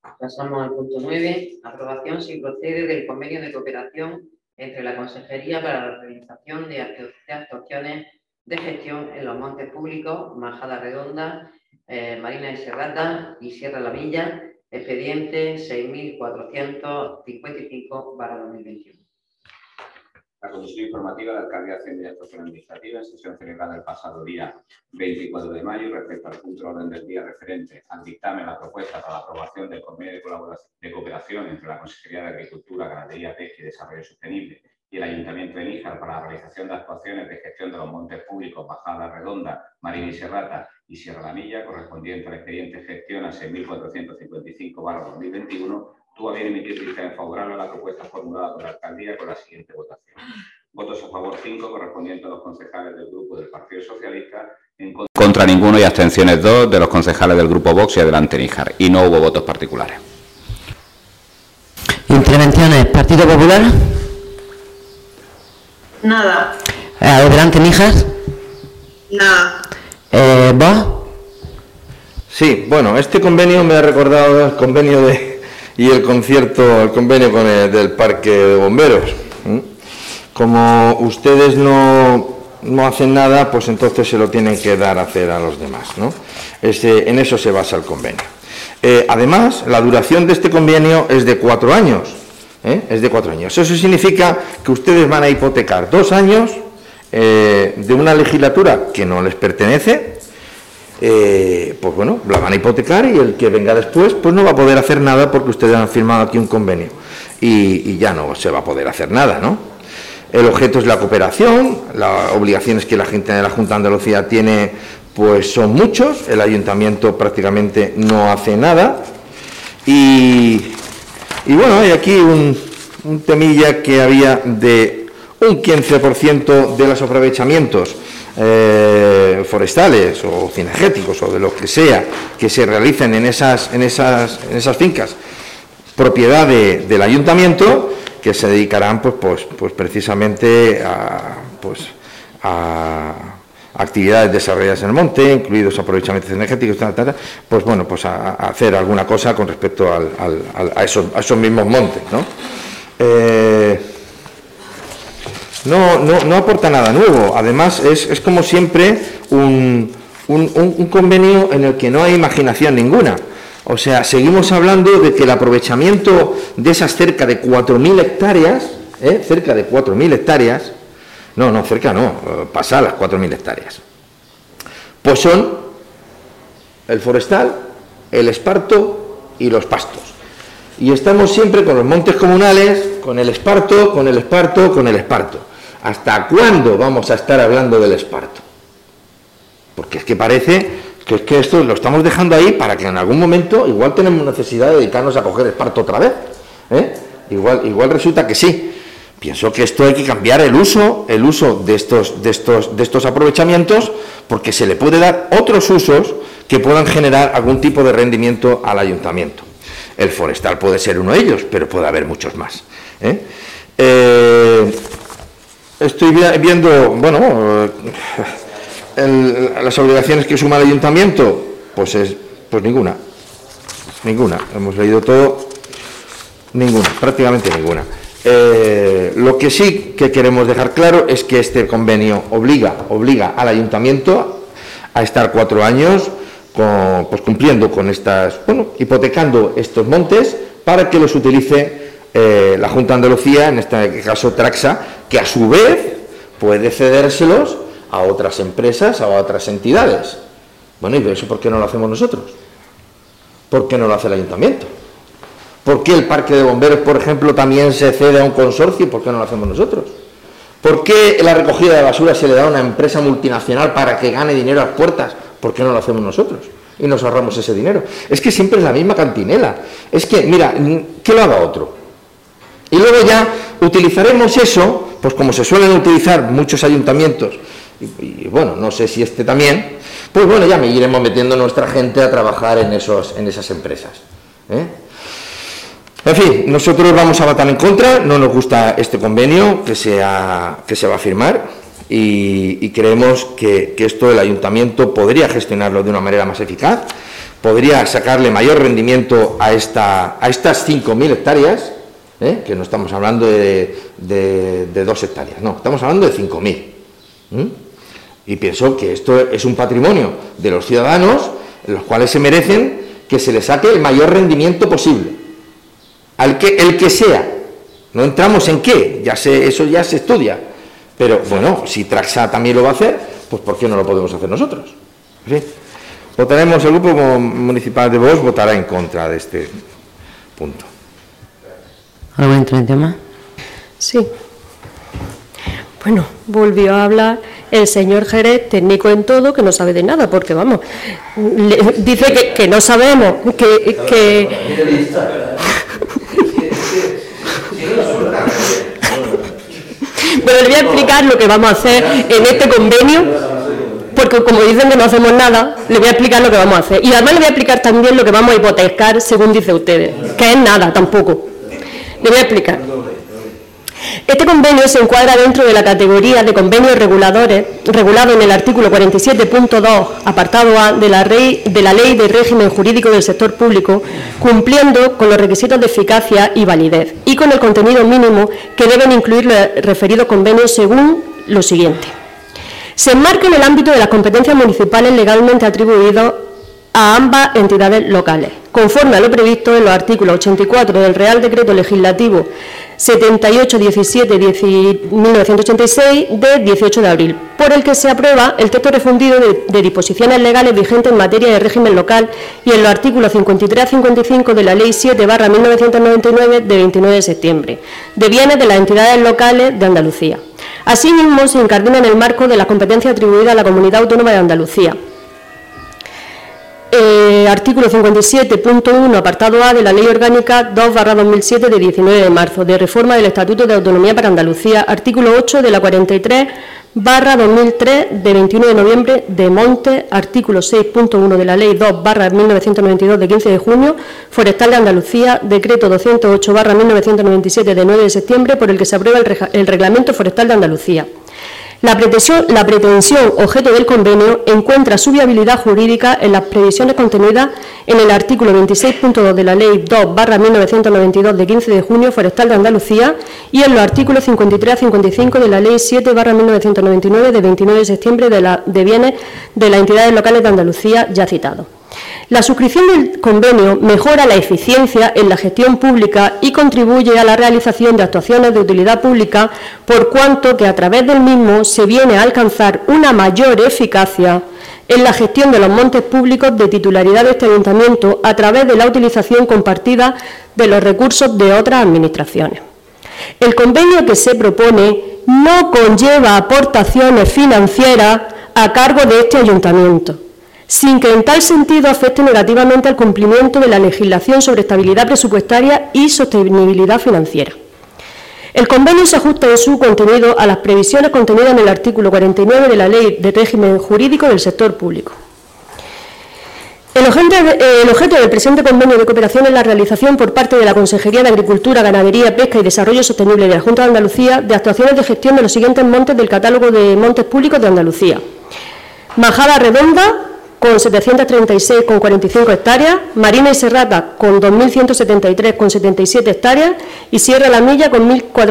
Pasamos al punto 9. Aprobación sin procede del convenio de cooperación entre la Consejería para la realización de actuaciones de gestión en los montes públicos, Majada Redonda, Marina de Serrata y Sierra La Villa, expediente 6455/2021. La Comisión Informativa de Alcaldía, Hacienda y Actuación Administrativa, en sesión celebrada el pasado día 24 de mayo, respecto al punto de orden del día referente al dictamen a la propuesta para la aprobación del convenio de cooperación entre la Consejería de Agricultura, Ganadería, Pesca y Desarrollo Sostenible y el Ayuntamiento de Níjar para la realización de actuaciones de gestión de los montes públicos Majada Redonda, Marina y Serrata y Sierra La Villa, correspondiente al expediente gestión a 6455/2021, tuvo a bien emitir dictamen favorable a la propuesta formulada por la alcaldía con la siguiente votación. Votos a favor 5, correspondientes a los concejales del Grupo del Partido Socialista, en contra ninguno y abstenciones 2 de los concejales del Grupo Vox y Adelante Níjar. Y no hubo votos particulares. Intervenciones. Partido Popular. Nada. Adelante Níjar. Nada. ¿Vos? Sí, bueno, este convenio me ha recordado el convenio y el convenio con del Parque de Bomberos. Como ustedes no hacen nada, pues entonces se lo tienen que dar a hacer a los demás, ¿no? En eso se basa el convenio. Además, la duración de este convenio es de 4 años. Es de 4 años. Eso significa que ustedes van a hipotecar 2 años de una legislatura que no les pertenece. Pues bueno, la van a hipotecar y el que venga después pues no va a poder hacer nada porque ustedes han firmado aquí un convenio y ya no se va a poder hacer nada, ¿no? El objeto es la cooperación, las obligaciones que la gente de la Junta de Andalucía tiene pues son muchos, el ayuntamiento prácticamente no hace nada y bueno, hay aquí un temilla que había de un 15% de los aprovechamientos forestales o cinegéticos o de lo que sea que se realicen en esas fincas propiedad del ayuntamiento, que se dedicarán pues precisamente a actividades desarrolladas en el monte, incluidos aprovechamientos energéticos, pues bueno, pues a hacer alguna cosa con respecto a esos mismos montes, ¿no? No aporta nada nuevo. Además, es como siempre un convenio en el que no hay imaginación ninguna. O sea, seguimos hablando de que el aprovechamiento de esas cerca de 4.000 hectáreas, cerca de 4.000 hectáreas, pasa las 4.000 hectáreas, pues son el forestal, el esparto y los pastos. Y estamos siempre con los montes comunales, con el esparto. ¿Hasta cuándo vamos a estar hablando del esparto? Porque es que parece que esto lo estamos dejando ahí para que en algún momento igual tenemos necesidad de dedicarnos a coger esparto otra vez. Igual resulta que sí. Pienso que esto hay que cambiar el uso de estos aprovechamientos, porque se le puede dar otros usos que puedan generar algún tipo de rendimiento al ayuntamiento. El forestal puede ser uno de ellos, pero puede haber muchos más. Estoy viendo, bueno, las obligaciones que suma el ayuntamiento, pues ninguna. Hemos leído todo, prácticamente ninguna. Lo que sí que queremos dejar claro es que este convenio obliga al ayuntamiento a estar 4 años cumpliendo con hipotecando estos montes para que los utilice la Junta de Andalucía, en este caso Traxa, que a su vez puede cedérselos a otras empresas, a otras entidades. Bueno, ¿y eso por qué no lo hacemos nosotros? ¿Por qué no lo hace el ayuntamiento? ¿Por qué el Parque de Bomberos, por ejemplo, también se cede a un consorcio? ¿Por qué no lo hacemos nosotros? ¿Por qué la recogida de basura se le da a una empresa multinacional para que gane dinero a las puertas? ¿Por qué no lo hacemos nosotros? Y nos ahorramos ese dinero. Es que siempre es la misma cantinela. Es que, mira, que lo haga otro. Y luego ya utilizaremos eso, pues como se suelen utilizar muchos ayuntamientos, y bueno, no sé si este también, pues bueno, ya iremos metiendo nuestra gente a trabajar en esas empresas. En fin, nosotros vamos a votar en contra, no nos gusta este convenio que se va a firmar y creemos que esto el ayuntamiento podría gestionarlo de una manera más eficaz, podría sacarle mayor rendimiento a estas 5.000 hectáreas, que no estamos hablando de 2 hectáreas, no, estamos hablando de 5.000. Y pienso que esto es un patrimonio de los ciudadanos, los cuales se merecen que se les saque el mayor rendimiento posible, el que sea. No entramos en qué, eso ya se estudia, pero bueno, si Traxa también lo va a hacer, pues ¿por qué no lo podemos hacer nosotros? En fin, votaremos, el Grupo Municipal de Vos votará en contra de este punto. ¿Alguna intervención más? Sí. Bueno, volvió a hablar el señor Jerez, técnico en todo, que no sabe de nada, porque vamos, dice que no sabemos, que Bueno, le voy a explicar lo que vamos a hacer en este convenio, porque como dicen que no hacemos nada, le voy a explicar lo que vamos a hacer. Y además le voy a explicar también lo que vamos a hipotecar, según dice ustedes, que es nada tampoco. Le voy a explicar. Este convenio se encuadra dentro de la categoría de convenios reguladores, regulado en el artículo 47.2, apartado A, de la Ley de Régimen Jurídico del Sector Público, cumpliendo con los requisitos de eficacia y validez, y con el contenido mínimo que deben incluir los referidos convenios según lo siguiente. Se enmarca en el ámbito de las competencias municipales legalmente atribuidas a ambas entidades locales, conforme a lo previsto en los artículos 84 del Real Decreto Legislativo 78-17-1986 de 18 de abril, por el que se aprueba el texto refundido de disposiciones legales vigentes en materia de régimen local y en los artículos 53 a 55 de la Ley 7/1999 de 29 de septiembre, de bienes de las entidades locales de Andalucía. Asimismo, se incardina en el marco de las competencias atribuidas a la Comunidad Autónoma de Andalucía. Artículo 57.1, apartado A de la Ley Orgánica 2/2007 de 19 de marzo, de reforma del Estatuto de Autonomía para Andalucía, artículo 8 de la 43/2003 de 21 de noviembre de Montes, artículo 6.1 de la Ley 2/1992 de 15 de junio, Forestal de Andalucía, decreto 208/1997 de 9 de septiembre, por el que se aprueba el Reglamento Forestal de Andalucía. La pretensión objeto del convenio encuentra su viabilidad jurídica en las previsiones contenidas en el artículo 26.2 de la Ley 2/1992 de 15 de junio Forestal de Andalucía y en los artículos 53 a 55 de la Ley 7/1999 de 29 de septiembre de bienes de las entidades locales de Andalucía ya citado. La suscripción del convenio mejora la eficiencia en la gestión pública y contribuye a la realización de actuaciones de utilidad pública, por cuanto que a través del mismo se viene a alcanzar una mayor eficacia en la gestión de los montes públicos de titularidad de este ayuntamiento a través de la utilización compartida de los recursos de otras administraciones. El convenio que se propone no conlleva aportaciones financieras a cargo de este ayuntamiento, sin que en tal sentido afecte negativamente al cumplimiento de la legislación sobre estabilidad presupuestaria y sostenibilidad financiera. El convenio se ajusta en su contenido a las previsiones contenidas en el artículo 49 de la Ley de Régimen Jurídico del Sector Público. El objeto del presente convenio de cooperación es la realización por parte de la Consejería de Agricultura, Ganadería, Pesca y Desarrollo Sostenible de la Junta de Andalucía de actuaciones de gestión de los siguientes montes del catálogo de montes públicos de Andalucía: Majada Redonda, con 736,45 hectáreas, Marina y Serrata, con 2.173,77 hectáreas, y Sierra La Milla, con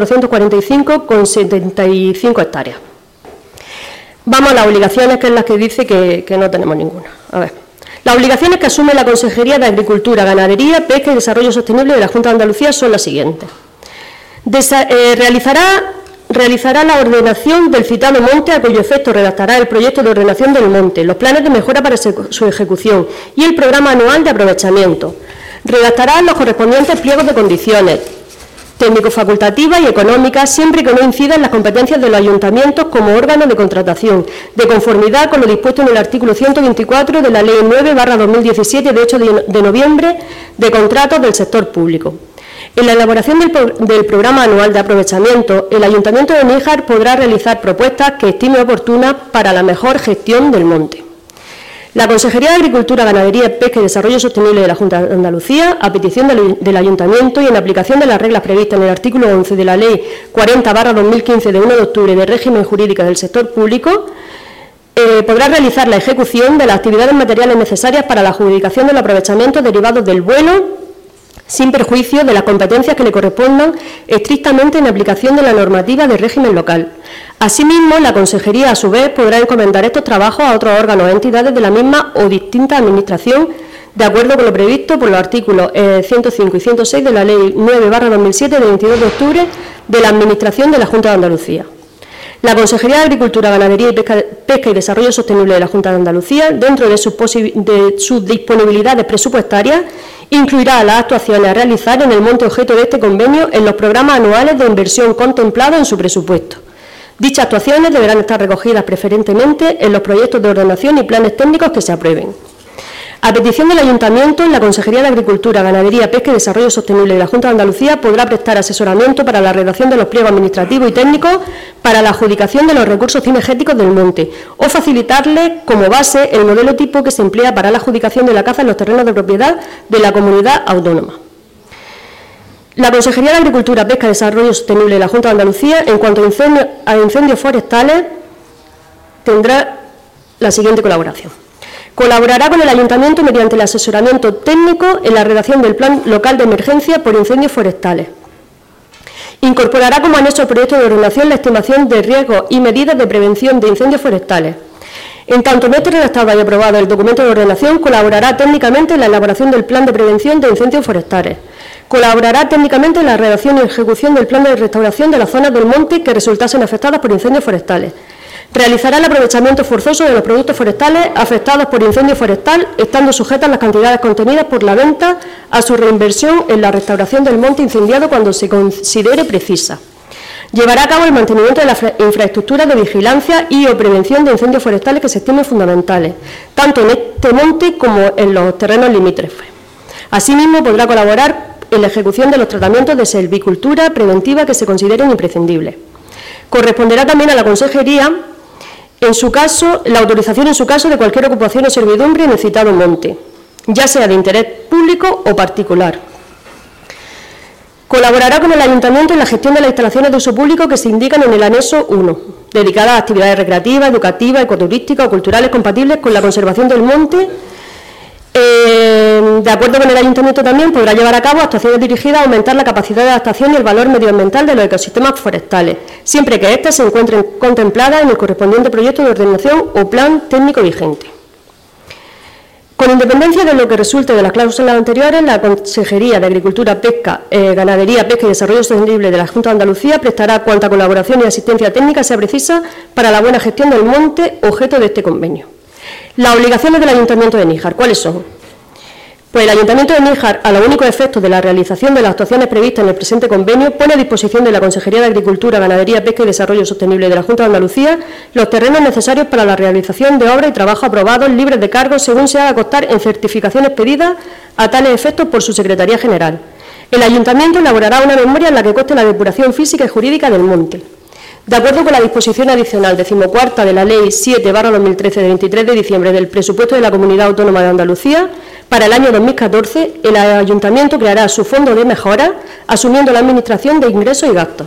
1.445,75 hectáreas. Vamos a las obligaciones, que es las que dice que no tenemos ninguna. A ver. Las obligaciones que asume la Consejería de Agricultura, Ganadería, Pesca y Desarrollo Sostenible de la Junta de Andalucía son las siguientes. Realizará la ordenación del citado monte, a cuyo efecto redactará el proyecto de ordenación del monte, los planes de mejora para su ejecución y el programa anual de aprovechamiento. Redactará los correspondientes pliegos de condiciones técnico-facultativas y económicas, siempre que no incida en las competencias de los ayuntamientos como órgano de contratación, de conformidad con lo dispuesto en el artículo 124 de la Ley 9/2017 de 8 de noviembre de contratos del sector público. En la elaboración del programa anual de aprovechamiento, el Ayuntamiento de Níjar podrá realizar propuestas que estime oportunas para la mejor gestión del monte. La Consejería de Agricultura, Ganadería, Pesca y Desarrollo Sostenible de la Junta de Andalucía, a petición del Ayuntamiento y en aplicación de las reglas previstas en el artículo 11 de la Ley 40/2015 de 1 de octubre de régimen jurídico del sector público, podrá realizar la ejecución de las actividades materiales necesarias para la adjudicación del aprovechamiento derivados del vuelo, sin perjuicio de las competencias que le correspondan estrictamente en aplicación de la normativa del régimen local. Asimismo, la Consejería, a su vez, podrá encomendar estos trabajos a otros órganos o entidades de la misma o distinta administración, de acuerdo con lo previsto por los artículos 105 y 106 de la Ley 9/2007 de 22 de octubre de la Administración de la Junta de Andalucía. La Consejería de Agricultura, Ganadería y Pesca y Desarrollo Sostenible de la Junta de Andalucía, dentro de sus disponibilidades presupuestarias, incluirá las actuaciones a realizar en el monte objeto de este convenio en los programas anuales de inversión contemplados en su presupuesto. Dichas actuaciones deberán estar recogidas preferentemente en los proyectos de ordenación y planes técnicos que se aprueben. A petición del Ayuntamiento, la Consejería de Agricultura, Ganadería, Pesca y Desarrollo Sostenible de la Junta de Andalucía podrá prestar asesoramiento para la redacción de los pliegos administrativos y técnicos para la adjudicación de los recursos cinegéticos del monte o facilitarle como base el modelo tipo que se emplea para la adjudicación de la caza en los terrenos de propiedad de la comunidad autónoma. La Consejería de Agricultura, Pesca y Desarrollo Sostenible de la Junta de Andalucía, en cuanto a incendios forestales, tendrá la siguiente colaboración. Colaborará con el Ayuntamiento mediante el asesoramiento técnico en la redacción del Plan Local de Emergencia por Incendios Forestales. Incorporará como anexo al proyecto de ordenación la estimación de riesgos y medidas de prevención de incendios forestales. En tanto no esté redactado y aprobado el documento de ordenación, colaborará técnicamente en la elaboración del Plan de Prevención de Incendios Forestales. Colaborará técnicamente en la redacción y ejecución del Plan de Restauración de las zonas del monte que resultasen afectadas por incendios forestales. Realizará el aprovechamiento forzoso de los productos forestales afectados por incendio forestal, estando sujetas las cantidades contenidas por la venta a su reinversión en la restauración del monte incendiado cuando se considere precisa. Llevará a cabo el mantenimiento de las infraestructuras de vigilancia y o prevención de incendios forestales que se estimen fundamentales, tanto en este monte como en los terrenos limítrofes. Asimismo, podrá colaborar en la ejecución de los tratamientos de silvicultura preventiva que se consideren imprescindibles. Corresponderá también a la Consejería, en su caso, la autorización en su caso de cualquier ocupación o servidumbre en el citado monte, ya sea de interés público o particular. Colaborará con el Ayuntamiento en la gestión de las instalaciones de uso público que se indican en el anexo 1, dedicadas a actividades recreativas, educativas, ecoturísticas o culturales compatibles con la conservación del monte. De acuerdo con el Ayuntamiento también podrá llevar a cabo actuaciones dirigidas a aumentar la capacidad de adaptación y el valor medioambiental de los ecosistemas forestales, siempre que éstas se encuentren contempladas en el correspondiente proyecto de ordenación o plan técnico vigente. Con independencia de lo que resulte de las cláusulas anteriores, la Consejería de Agricultura, Pesca, Ganadería, Pesca y Desarrollo Sostenible de la Junta de Andalucía prestará cuanta colaboración y asistencia técnica sea precisa para la buena gestión del monte objeto de este convenio. Las obligaciones del Ayuntamiento de Níjar, ¿cuáles son? Pues el Ayuntamiento de Níjar, a los únicos efectos de la realización de las actuaciones previstas en el presente convenio, pone a disposición de la Consejería de Agricultura, Ganadería, Pesca y Desarrollo Sostenible de la Junta de Andalucía los terrenos necesarios para la realización de obras y trabajos aprobados libres de cargos según se haga constar en certificaciones pedidas a tales efectos por su Secretaría General. El Ayuntamiento elaborará una memoria en la que conste la depuración física y jurídica del monte. De acuerdo con la disposición adicional 14ª de la Ley 7/2013 de 23 de diciembre del presupuesto de la Comunidad Autónoma de Andalucía, para el año 2014, el Ayuntamiento creará su fondo de mejora, asumiendo la administración de ingresos y gastos.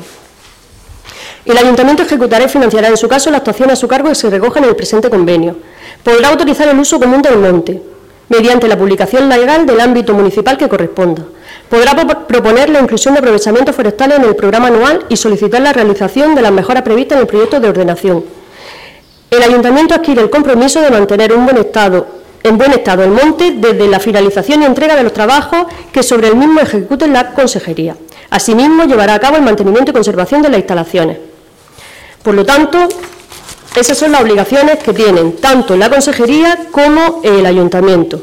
El Ayuntamiento ejecutará y financiará en su caso la actuación a su cargo que se recoge en el presente convenio. Podrá autorizar el uso común del monte, mediante la publicación legal del ámbito municipal que corresponda. Podrá proponer la inclusión de aprovechamientos forestales en el programa anual y solicitar la realización de las mejoras previstas en el proyecto de ordenación. El Ayuntamiento adquiere el compromiso de mantener en buen estado el monte desde la finalización y entrega de los trabajos que sobre el mismo ejecute la Consejería. Asimismo, llevará a cabo el mantenimiento y conservación de las instalaciones. Por lo tanto, esas son las obligaciones que tienen tanto la Consejería como el Ayuntamiento.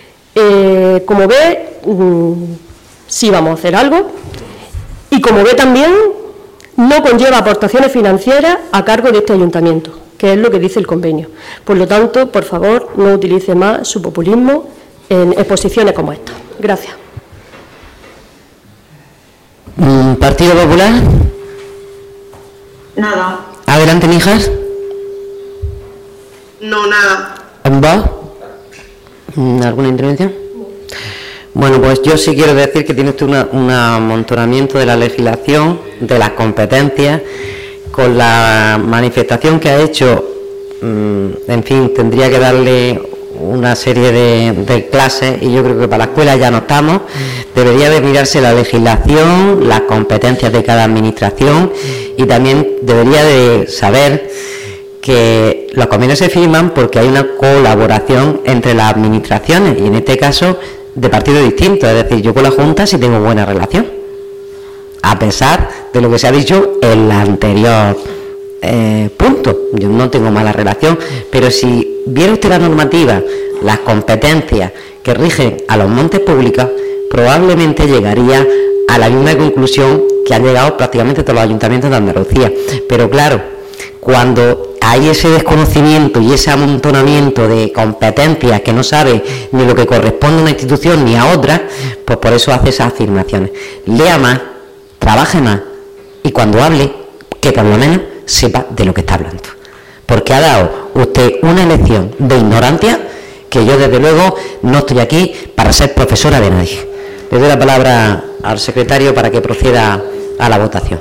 Como ve, sí vamos a hacer algo, y como ve también, no conlleva aportaciones financieras a cargo de este Ayuntamiento, que es lo que dice el convenio. Por lo tanto, por favor, no utilice más su populismo en exposiciones como esta. Gracias. ¿Partido Popular? Nada. Adelante, Níjar. No, nada. ¿Vos? ¿Alguna intervención? Bueno, pues yo sí quiero decir que tiene usted un amontonamiento de la legislación, de las competencias, con la manifestación que ha hecho en fin, tendría que darle una serie de clases, y yo creo que para la escuela ya no estamos. Debería de mirarse la legislación, las competencias de cada administración, y también debería de saber que los convenios se firman porque hay una colaboración entre las administraciones, y en este caso de partidos distintos. Es decir, yo con la Junta sí tengo buena relación, a pesar de lo que se ha dicho en la anterior punto. Yo no tengo mala relación, pero si viera usted la normativa, las competencias que rigen a los montes públicos, probablemente llegaría a la misma conclusión que han llegado prácticamente todos los ayuntamientos de Andalucía. Pero claro, cuando hay ese desconocimiento y ese amontonamiento de competencias que no sabe ni lo que corresponde a una institución ni a otra, pues por eso hace esas afirmaciones. Lea más, trabaje más, y cuando hable, que por lo menos sepa de lo que está hablando, porque ha dado usted una lección de ignorancia que yo desde luego no estoy aquí para ser profesora de nadie. Le doy la palabra al secretario para que proceda a la votación.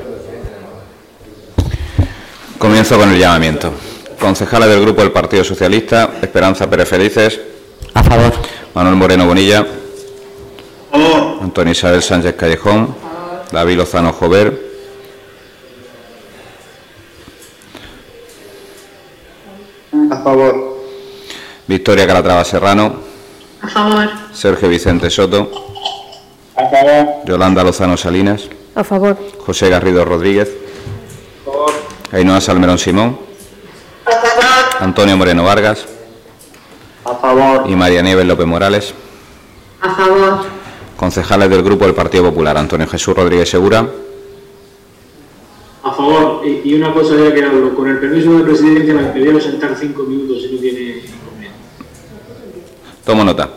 Comienzo con el llamamiento. Concejales del Grupo del Partido Socialista: Esperanza Pérez Felices. A favor. Manuel Moreno Bonilla. Antonio Isabel Sánchez Callejón. David Lozano Jover. A favor. Victoria Calatrava Serrano. A favor. Sergio Vicente Soto. A favor. Yolanda Lozano Salinas. A favor. José Garrido Rodríguez. A favor. Ainhoa Salmerón Simón. A favor. Antonio Moreno Vargas. A favor. Y María Nieves López Morales. A favor. Concejales del Grupo del Partido Popular: Antonio Jesús Rodríguez Segura. A favor. Y una cosa ya que hablo, con el permiso de presidencia me pedíamos sentar 5 minutos si no tiene inconveniente. Tomo nota.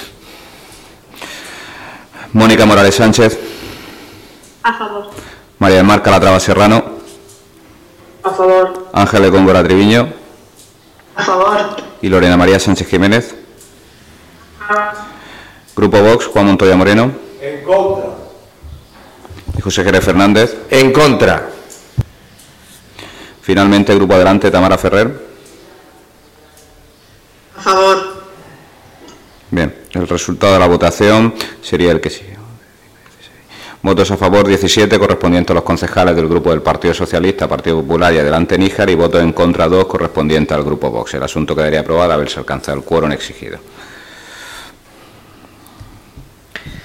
Mónica Morales Sánchez. A favor. María del Mar Calatrava Serrano. A favor. Ángeles Góngora Triviño. A favor. Y Lorena María Sánchez Jiménez. Grupo Vox: Juan Montoya Moreno. En contra. Y José Jerez Fernández. En contra. Finalmente, Grupo Adelante: Tamara Ferrer. A favor. Bien, el resultado de la votación sería el que sigue. Votos a favor 17, correspondientes a los concejales del Grupo del Partido Socialista, Partido Popular y Adelante Níjar, y votos en contra 2, correspondientes al Grupo Vox. El asunto quedaría aprobado al haberse alcanzado el quórum exigido.